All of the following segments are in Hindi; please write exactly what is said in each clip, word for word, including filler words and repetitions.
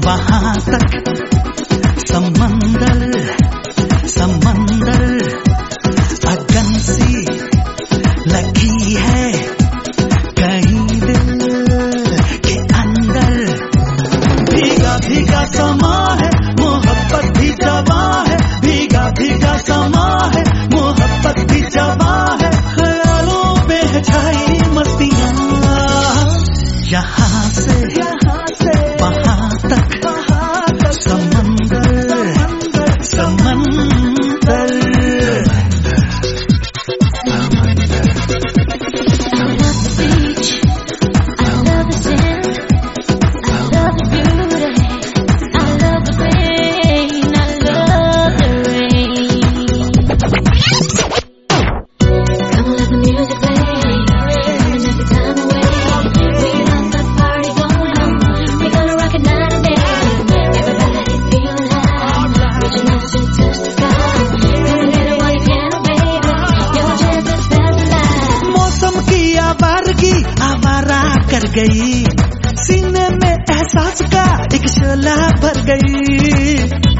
वहां तक समंदर समंदर अगन सी लगी है कहीं दिल के अंदर। भीगा भीगा समा है मोहब्बत भी जवा है, भीगा भीगा समा है मोहब्बत भी जवा है। ख्यालों पे है छाई मस्तियां यहाँ से यहाँ से वहां तक समंदर समंदर। आवारा कर गई सीने में एहसास का एक शोला भर गई।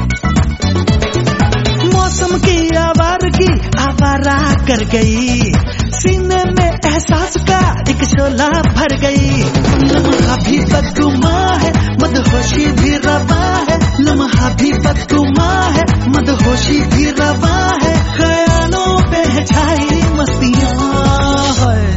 मौसम की आवारगी आवारा कर गई सीने में एहसास का एक शोला भर गई। लम्हा भी बदगुमा है मदहोशी भी रवा है, लम्हा भी बदगुमा है मदहोशी भी रवा है। ख्यालों पे है छाई मस्तियां है।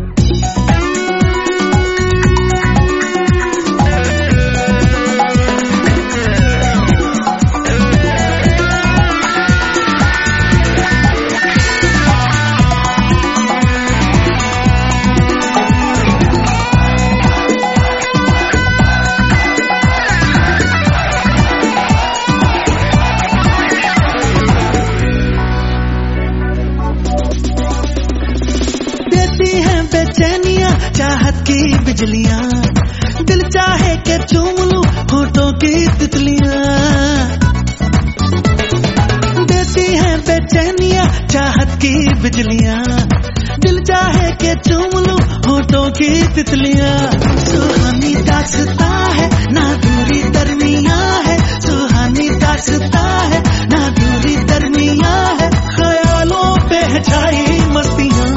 बेचैनियां चाहत की बिजलियां, दिल चाहे के चूम लूं होठों की तितलियां। देती हैं बेचैनियां चाहत की बिजलियां, दिल चाहे के चूम लूं होठों की तितलियां। सुहानी दास्ता है ना दूरी दरमिया है, सुहानी दास्ता है ना दूरी दरमिया है। ख्यालों पे है छाई मस्तियां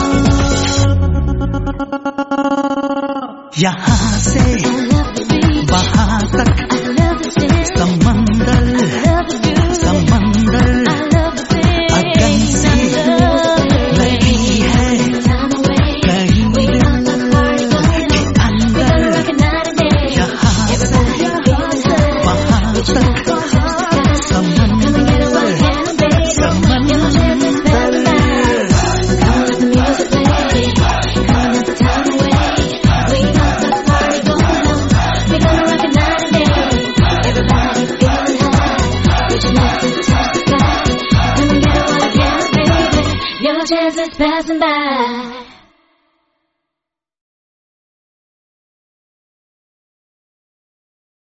यहाँ से वहां तक समंदर समंदर अगन सी लगी है कहीं दिल के अंदर। यहाँ से वहां तक समंदर समंदर। Your chance is passing by.